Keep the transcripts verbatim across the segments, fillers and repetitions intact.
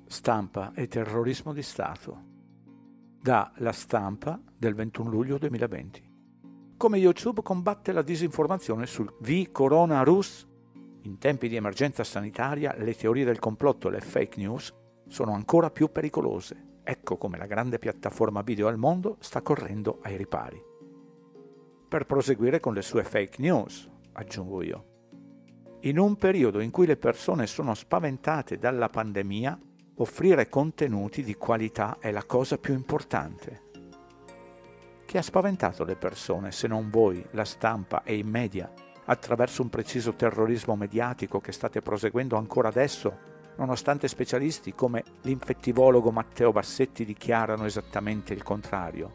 Stampa e terrorismo di Stato. Da La Stampa del ventuno luglio duemilaventi. Come YouTube combatte la disinformazione sul V-Coronavirus? In tempi di emergenza sanitaria, le teorie del complotto e le fake news sono ancora più pericolose. Ecco come la grande piattaforma video al mondo sta correndo ai ripari. Per proseguire con le sue fake news, aggiungo io. In un periodo in cui le persone sono spaventate dalla pandemia, offrire contenuti di qualità è la cosa più importante. Chi ha spaventato le persone se non voi, la stampa e i media, attraverso un preciso terrorismo mediatico che state proseguendo ancora adesso, nonostante specialisti come l'infettivologo Matteo Bassetti dichiarano esattamente il contrario?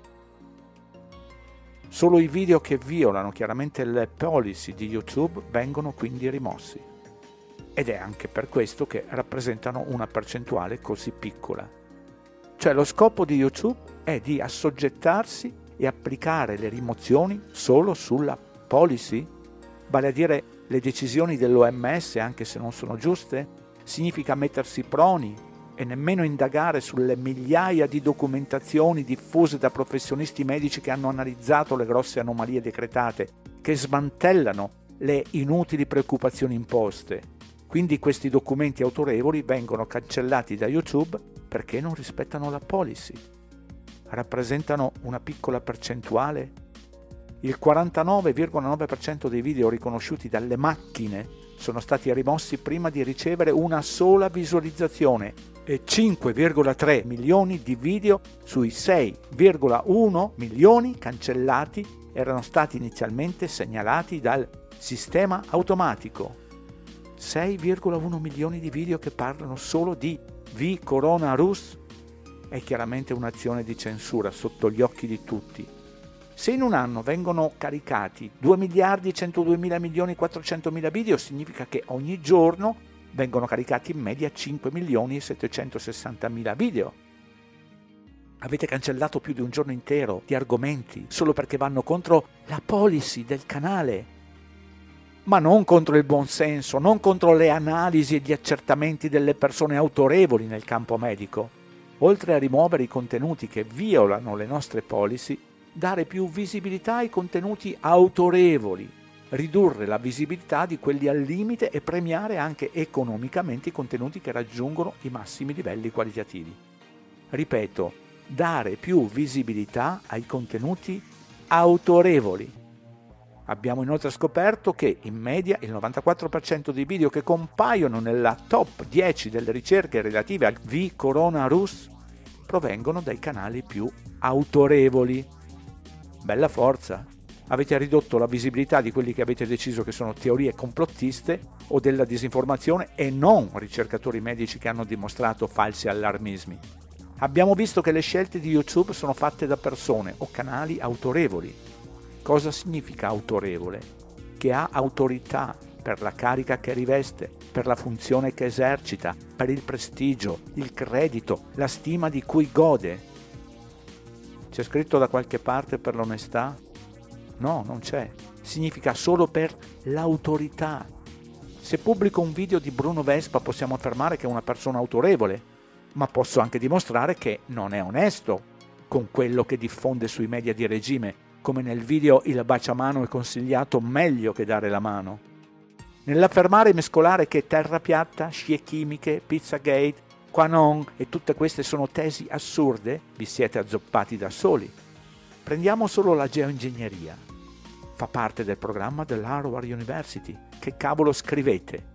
Solo i video che violano chiaramente le policy di YouTube vengono quindi rimossi. Ed è anche per questo che rappresentano una percentuale così piccola. Cioè lo scopo di YouTube è di assoggettarsi e applicare le rimozioni solo sulla policy? Vale a dire le decisioni dell'O M S, anche se non sono giuste? Significa mettersi proni e nemmeno indagare sulle migliaia di documentazioni diffuse da professionisti medici che hanno analizzato le grosse anomalie decretate, che smantellano le inutili preoccupazioni imposte. Quindi questi documenti autorevoli vengono cancellati da YouTube perché non rispettano la policy. Rappresentano una piccola percentuale? Il quarantanove virgola nove per cento dei video riconosciuti dalle macchine sono stati rimossi prima di ricevere una sola visualizzazione e cinque virgola tre milioni di video sui sei virgola uno milioni cancellati erano stati inizialmente segnalati dal sistema automatico. sei virgola uno milioni di video che parlano solo di V-Coronavirus è chiaramente un'azione di censura sotto gli occhi di tutti. Se in un anno vengono caricati due miliardi centodue milioni quattrocentomila video, significa che ogni giorno vengono caricati in media cinque milioni settecentosessantamila video. Avete cancellato più di un giorno intero di argomenti solo perché vanno contro la policy del canale. Ma non contro il buonsenso, non contro le analisi e gli accertamenti delle persone autorevoli nel campo medico. Oltre a rimuovere i contenuti che violano le nostre policy, dare più visibilità ai contenuti autorevoli, ridurre la visibilità di quelli al limite e premiare anche economicamente i contenuti che raggiungono i massimi livelli qualitativi. Ripeto, dare più visibilità ai contenuti autorevoli. Abbiamo inoltre scoperto che in media il novantaquattro per cento dei video che compaiono nella top dieci delle ricerche relative al V-Coronavirus provengono dai canali più autorevoli. Bella forza! Avete ridotto la visibilità di quelli che avete deciso che sono teorie complottiste o della disinformazione e non ricercatori medici che hanno dimostrato falsi allarmismi. Abbiamo visto che le scelte di YouTube sono fatte da persone o canali autorevoli. Cosa significa autorevole? Che ha autorità per la carica che riveste, per la funzione che esercita, per il prestigio, il credito, la stima di cui gode. C'è scritto da qualche parte per l'onestà? No, non c'è. Significa solo per l'autorità. Se pubblico un video di Bruno Vespa possiamo affermare che è una persona autorevole, ma posso anche dimostrare che non è onesto con quello che diffonde sui media di regime, come nel video il baciamano è consigliato meglio che dare la mano. Nell'affermare e mescolare che terra piatta, scie chimiche, Pizzagate, Quanon e tutte queste sono tesi assurde, vi siete azzoppati da soli. Prendiamo solo la geoingegneria. Fa parte del programma dell'Harvard University. Che cavolo scrivete?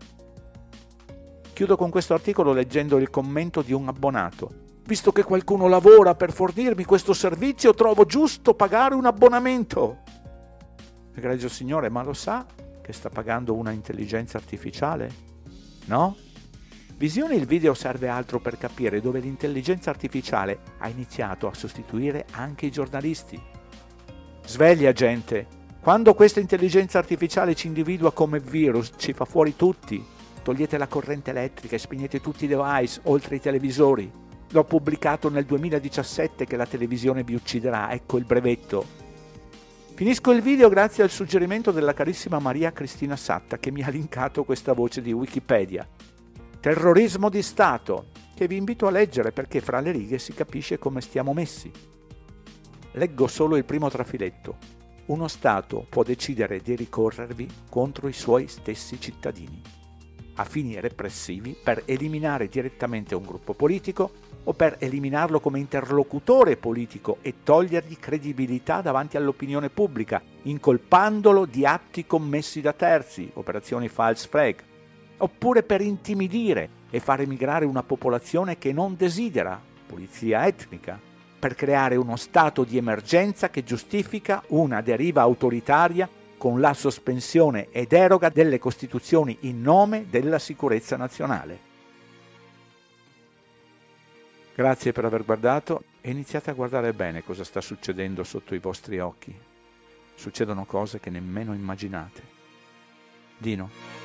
Chiudo con questo articolo leggendo il commento di un abbonato. Visto che qualcuno lavora per fornirmi questo servizio, trovo giusto pagare un abbonamento. Egregio signore, ma lo sa che sta pagando una intelligenza artificiale? No? Visione il video serve altro per capire dove l'intelligenza artificiale ha iniziato a sostituire anche i giornalisti. Sveglia gente, quando questa intelligenza artificiale ci individua come virus, ci fa fuori tutti. Togliete la corrente elettrica e spegnete tutti i device, oltre i televisori. L'ho pubblicato nel duemiladiciassette che la televisione vi ucciderà, ecco il brevetto. Finisco il video grazie al suggerimento della carissima Maria Cristina Satta che mi ha linkato questa voce di Wikipedia. Terrorismo di Stato. che vi invito a leggere perché fra le righe si capisce come stiamo messi. Leggo solo il primo trafiletto. Uno Stato può decidere di ricorrervi contro i suoi stessi cittadini, a fini repressivi per eliminare direttamente un gruppo politico o per eliminarlo come interlocutore politico e togliergli credibilità davanti all'opinione pubblica, incolpandolo di atti commessi da terzi, operazioni false flag, oppure per intimidire e far emigrare una popolazione che non desidera, pulizia etnica, per creare uno stato di emergenza che giustifica una deriva autoritaria con la sospensione e deroga delle Costituzioni in nome della sicurezza nazionale. Grazie per aver guardato e iniziate a guardare bene cosa sta succedendo sotto i vostri occhi. Succedono cose che nemmeno immaginate. Dino.